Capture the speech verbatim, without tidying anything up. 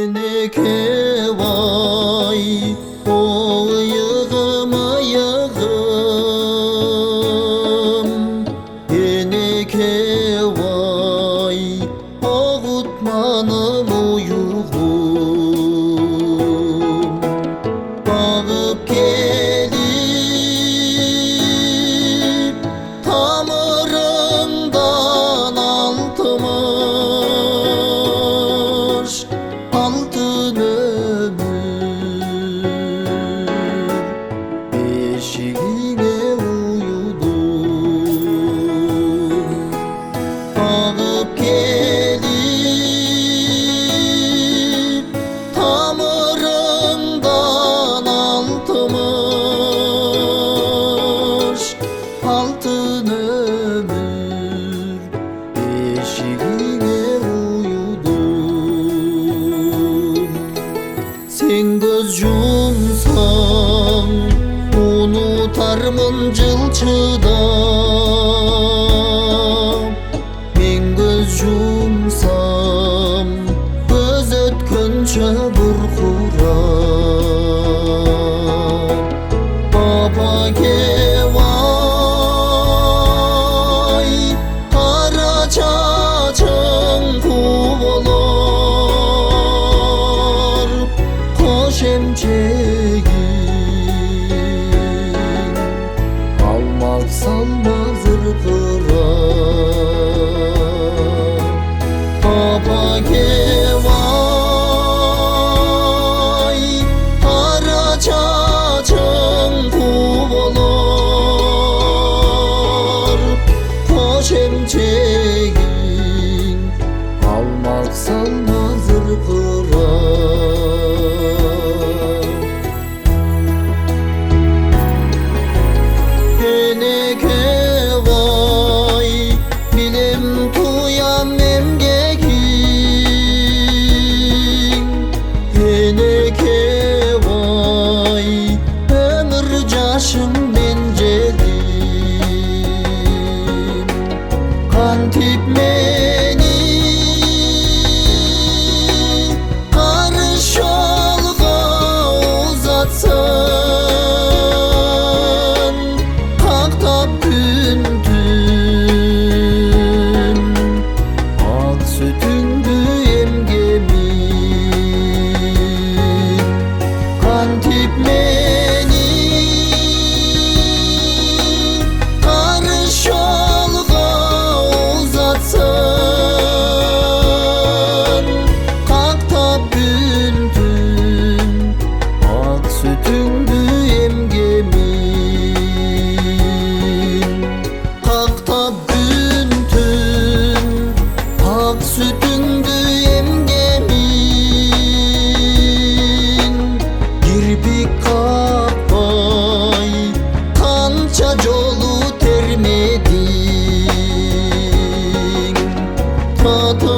Eneke vay o yığıma yığım, eneke vay ağıtmanım uyuğum. Bağıp gelip tamırından altımış altın ömür beşiğine uyudum. Bağıp gelip tamırından altımış altın ömür beşiğine uyudum. Sen göz yumsan unutarmın cılçıda, men göz yumsam göz ötkünçe burkuram. Baba ke vay kara çaçın kuvolar, koş emçeğin almak salmaz ırkıra. Baba ke vay kara çaçın kuvolar, koş emçeğin almak salmaz ırkıra. Eneke vay bilim tuyam emgegin, eneke vay ömür caşım bencedim. Kantip meni karış yolga uzatsın, kalktap gün tün ak sütündü emgemin. Kantip meni karış yolga uzatsın, kalktap gün tün ak sütündü emgemin. Kalktap gün tün ak sütündü emgemin. Kirpik kapay kança jolu termedin, tatı